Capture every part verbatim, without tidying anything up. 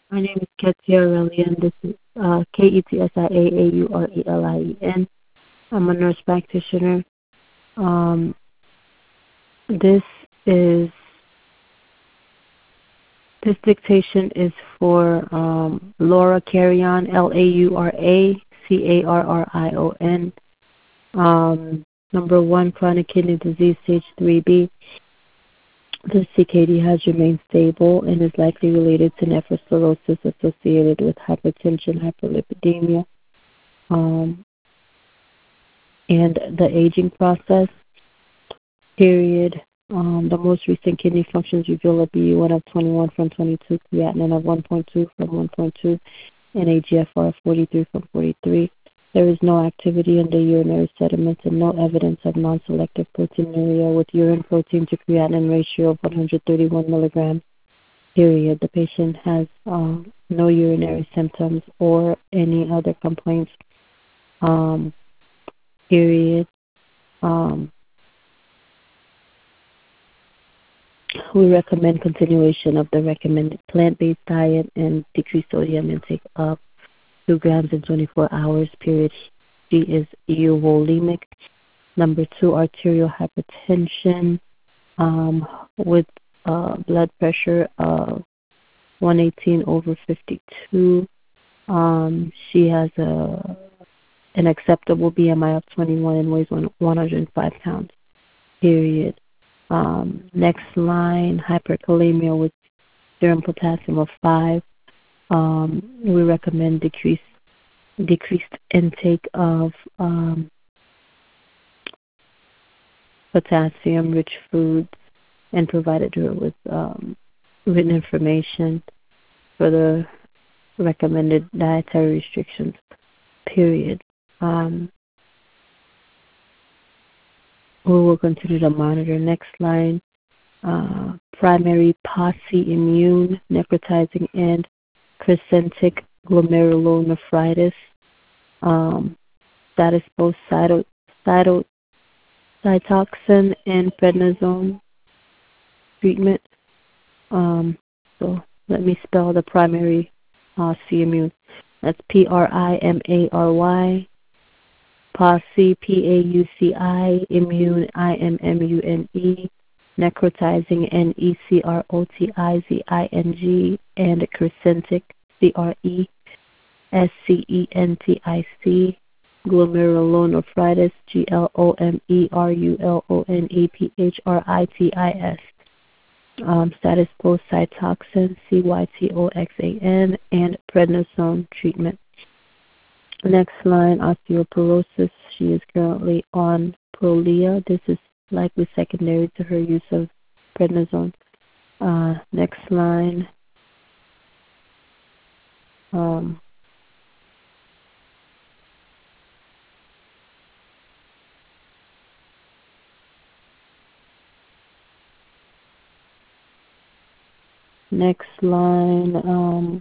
My name is Ketia Aurelian. This is uh, K E T S I A A U R E L I E N. I'm a nurse practitioner. Um, this is this dictation is for um, Laura Carrion, L A U R A C A R R I O N. Um, number one, chronic kidney disease, stage three B. The C K D has remained stable and is likely related to nephrocirrhosis associated with hypertension, hyperlipidemia, um, and the aging process. Period. Um, the most recent kidney functions reveal a B U one of twenty-one from twenty-two, creatinine of one point two from one point two, and A G F R of forty-three from forty-three. There is no activity in the urinary sediments and no evidence of non-selective proteinuria with urine protein to creatinine ratio of one hundred thirty-one milligrams. Period. The patient has um, no urinary symptoms or any other complaints. Um, period. Um, we recommend continuation of the recommended plant-based diet and decreased sodium intake of two grams in twenty-four hours. Period. She is euvolemic. Number two, arterial hypertension um, with uh, blood pressure of one eighteen over fifty-two. Um, she has a an acceptable B M I of twenty-one and weighs one hundred five pounds. Period. Um, next line, hyperkalemia with serum potassium of five. Um, we recommend decrease, decreased intake of um, potassium-rich foods and provided her with um, written information for the recommended dietary restrictions. Period. Um, we will continue to monitor. Next line, uh, primary posse immune, necrotizing and crescentic glomerulonephritis, um, status post cyto, cyto, cytoxin and prednisone treatment. Um, so let me spell the primary uh, C immune. That's P R I M A R Y, Pauci, P A U C I, immune, I M M U N E, necrotizing, N E C R O T I Z I N G, and crescentic, C R E S C E N T I C, glomerulonephritis, G L O M E R U L O N E P H R I T I S. Um, status post cytoxin, C Y T O X A N, and prednisone treatment. Next line, osteoporosis. She is currently on Prolia. This is likely secondary to her use of prednisone. Uh, next line, um, next line, um,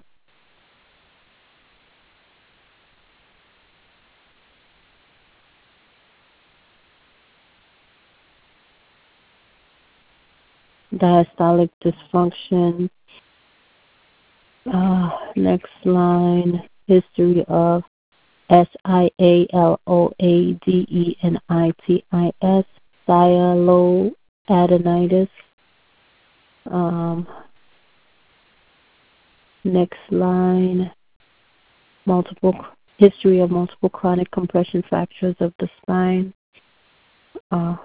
diastolic dysfunction. Uh, next line, history of S I A L O A D E N I T I S, sialoadenitis. Um, next line, multiple history of multiple chronic compression fractures of the spine. Uh,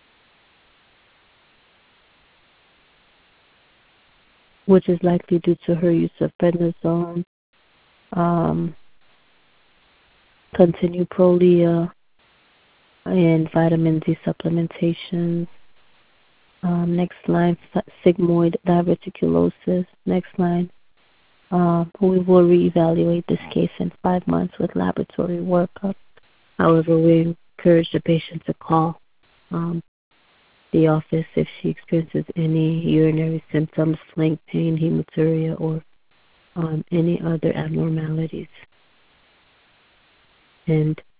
which is likely due to her use of prednisone. Um, continue Prolia and vitamin D supplementation. Um, next line, sigmoid diverticulosis. Next line, uh, we will reevaluate this case in five months with laboratory workup. However, we encourage the patient to call um, the office if she experiences any urinary symptoms, flank pain, hematuria, or um, any other abnormalities. And